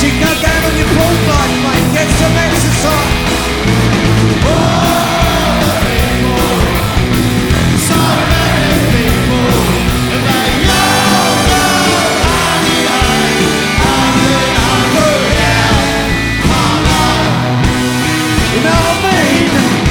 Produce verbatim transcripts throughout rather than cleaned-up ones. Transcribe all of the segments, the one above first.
you go down on your pull bike, mate, get some exercise. Oh, the people, so many people, and they all go hand in hand, hand in hand, put out, come on. You know what I mean?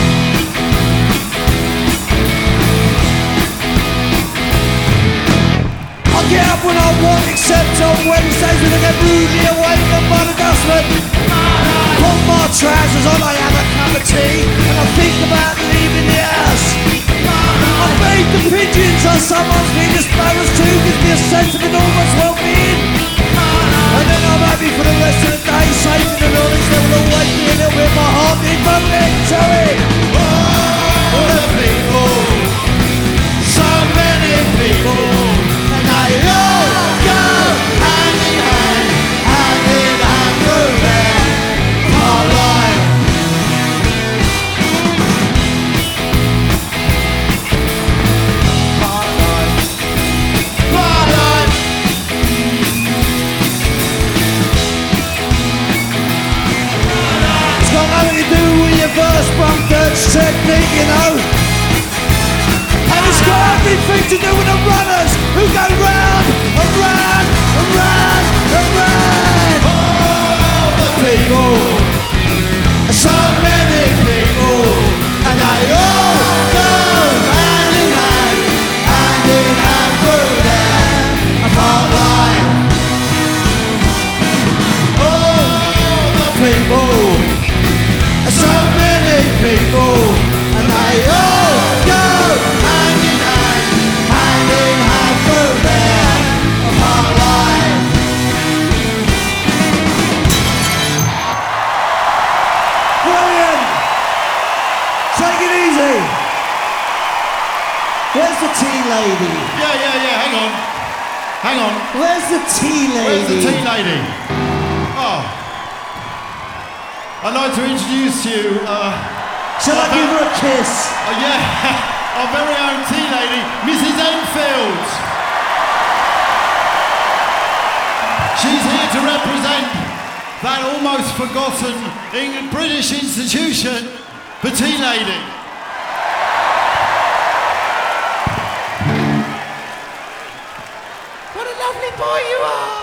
I get up when I want, except on Wednesdays when I get rudely awakened by the dustman. Put my trousers on, I have a cup of tea, and I think about leaving the house. I feed the pigeons on someone's been disposed to, gives me a sense of enormous well-being. And then I'm happy for the rest of the day, safe in the knowledge there will always be a little bit of my heart being bubbling to it. Oh, the people, so many people, and they all go hand in hand, hand in hand throughout my life. My life, my life. It's got nothing to do with your first bump dutch technique, you know. And it's got everything to do with the runners who go round and round and round and round. All the people, so many people, and they all go hand in hand, hand in hand throughout my life. All the people, so many people, and they all go hand in hand, hand in hand throughout my life. Brilliant! Take it easy. Where's the tea lady? Yeah, yeah, yeah, hang on. Hang on. Where's the tea lady? Where's the tea lady? Oh. I'd like to introduce you, uh... Shall I give her a kiss? Uh, yeah, our very own tea lady, Missus Enfield. She's here to represent that almost forgotten Eng- British institution, the tea lady. What a lovely boy you are!